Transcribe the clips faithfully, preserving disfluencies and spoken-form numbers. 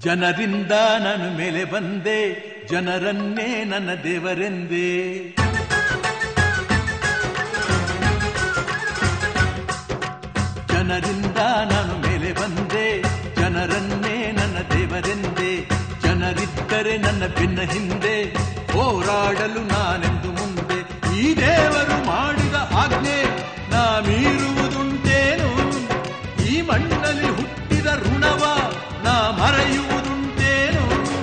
ಜನರಿಂದ ನಾನು ಮೇಲೆ ಬಂದೆ, ಜನರನ್ನೇ ನನ್ನ ದೇವರೆಂದೇ. ಜನರಿಂದ ನಾನು ಮೇಲೆ ಬಂದೆ, ಜನರನ್ನೇ ನನ್ನ ದೇವರೆಂದೇ. ಜನರಿದ್ದರೆ ನನ್ನ ಬೆನ್ನ ಹಿಂದೆ, ಹೋರಾಡಲು ನಾನೆಂದು ಮುಂದೆ. ಈ ದೇವರು ಮಾಡಿದ ಆಜ್ಞೆ ನಾ ಮೀರುವುದುಂಟೇನು? ಈ ಮಣ್ಣಲ್ಲಿ ಹುಟ್ಟಿದ ಋಣವ ನಾ ಮರೆಯುವುದುಂಟೇನು?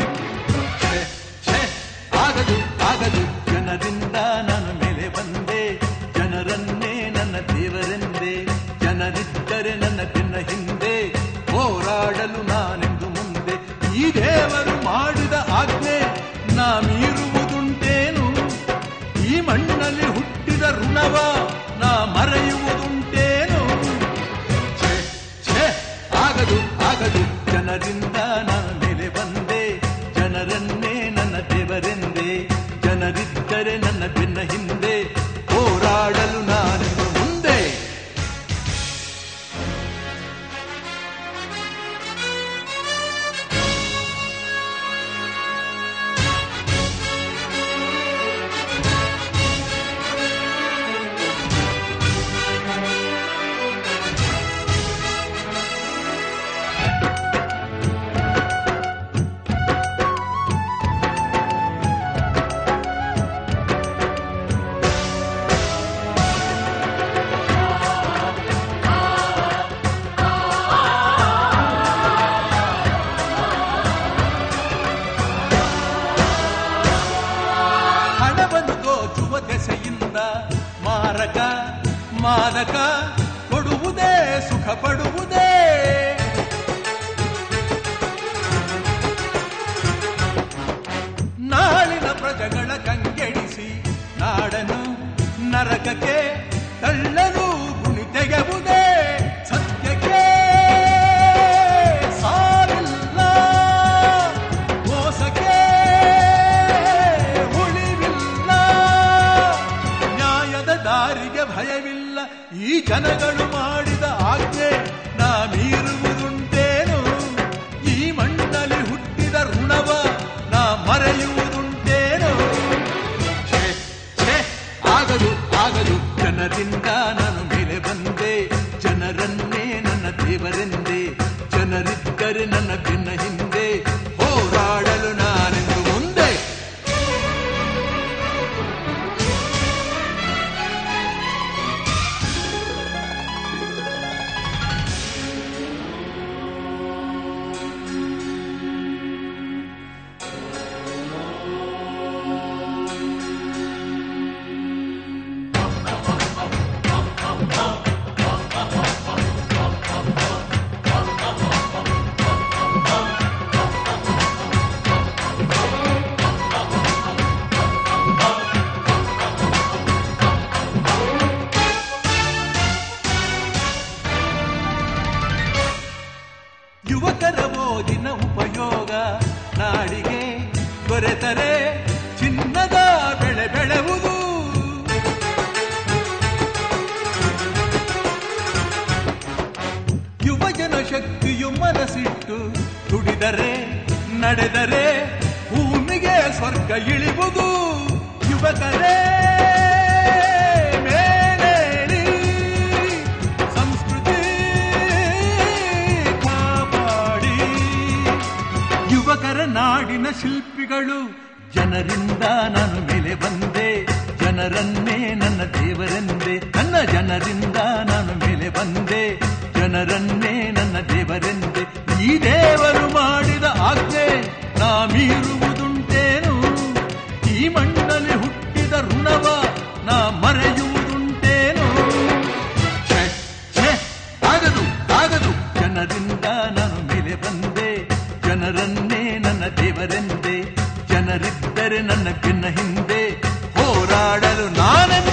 ಆಗದು ಆಗದು, ಜನರಿಂದ ನಾನು ಮೇಲೆ ಬಂದೆ, ಜನರನ್ನೇ ನನ್ನ ದೇವರೆಂದೇ. ಜನರಿದ್ದರೆ ನನ್ನ ಬೆನ್ನ ಹಿಂದೆ, ಹೋರಾಡಲು ನಾನೆಂದು ಮುಂದೆ. ಈ ದೇವರು ಮಾಡಿದ ಆಜ್ಞೆ ನಾ ಮೀರುವುದುಂಟೇನು? ಈ ಮಣ್ಣಲ್ಲಿ ಹುಟ್ಟಿದ ಋಣವ ನಾ ಮರೆಯುವುದುಂಟೇನು? ಛೇ ಛೇ, ಆಗದು ಆಗದು, ಜನರಿಂದ ನಾನು ಮೇಲೆ ಬಂದೆ, ಜನರನ್ನೇ ನನ್ನ ದೇವರೆಂದೇ. ಜನರಿದ್ದರೆ ನನ್ನ ಬೆನ್ನ ಹಿಂದೆ, ಹೋರಾಡಲು ನಾನೆಂದು ಮುಂದೆ. ಮಾರಕ ಮಾದಕ ಕೊಡುವುದೇ ಸುಖ ಪಡುವುದೇ. ನಾಳಿನ ಪ್ರಜೆಗಳ ಕಂಗೆಡಿಸಿ ನಾಡನು ನರಕಕ್ಕೆ ತಳ್ಳಲು ಗುಣಿ ತೆಗೆವುದೇ. ಸತ್ಯಕ್ಕೆ ಸಾವಿಲ್ಲ, ಮೋಸಕ್ಕೆ ಉಳಿವಿಲ್ಲ, ನ್ಯಾಯದ ದಾರಿಗೆ ಭಯವಿಲ್ಲ. ಈ ಜನಗಳು ಮಾಡಿದ ಆಜ್ಞೆ ನಾ ಮೀರುವುದುಂಟೇನು? ಈ ಮಣ್ಣಲ್ಲಿ ಹುಟ್ಟಿದ ಋಣವ ನಾ ಮರೆಯುವುದುಂಟೇನು? ಛೇ ಛೇ, ಆಗದು ಆಗದು, ಜನರಿಂದ ನಾನು ಮೇಲೆ ಬಂದೆ, ಜನರನ್ನೇ ನನ್ನ ದೇವರೆಂದೇ. ಜನರಿದ್ದರೆ ನನ್ನ ಬೆನ್ನ ಹಿಂದೆ, ಹೋರಾಡಲು ನಾನೆಂದು ಮುಂದೆ. ಯುವಕರ ಓದಿನ ಉಪಯೋಗ ನಾಡಿಗೆ ದೊರೆತರೆ ಚಿನ್ನದ ಬೆಳೆ ಬೆಳೆಯುವುದು. ಯುವಜನ ಶಕ್ತಿಯು ಮನಸ್ಸಿಟ್ಟು ದುಡಿದರೆ ನಡೆದರೆ ಭೂಮಿಗೆ ಸ್ವರ್ಗ ಇಳಿಯುವುದು. ಯುವಕರೇ ಮೇಲೇಳಿ, ಸಂಸ್ಕೃತಿ ಕಾಪಾಡಿ. ಯುವಕರ ನಾಡಿನ ಶಿಲ್ಪಿಗಳು, ಜನರಿಂದ ನಾನು ಮೇಲೆ ಬಂದೆ, ಜನರನ್ನೇ ನನ್ನ ದೇವರೆಂದೇ. ನನ್ನ ಜನರಿಂದ ನಾನು ಮೇಲೆ ಬಂದೆ, ಜನರನ್ನೇ ನನ್ನ ದೇವರೆಂದೇ. ಈ ದೇವರು ಮಾಡಿದ ಆಜ್ಞೆ ನಾ ಮೀರುವುದುಂಟೇನು? ಈ ಮಣ್ಣಲ್ಲಿ ಹುಟ್ಟಿದ ಋಣವ ನಾ ಮರೆಯುವುದುಂಟೇನು? ಛೇ ಛೇ, ಆಗದು ಆಗದು, ಜನರಿಂದ ನಾನು ಮೇಲೆ ಬಂದೆ, ಜನರನ್ನೇ ನನ್ನ ದೇವರೆಂದೇ. ಜನರಿದ್ದರೆ ನನ್ನ ಬೆನ್ನ ಹಿಂದೆ, ಹೋರಾಡಲು ನಾನೆಂದು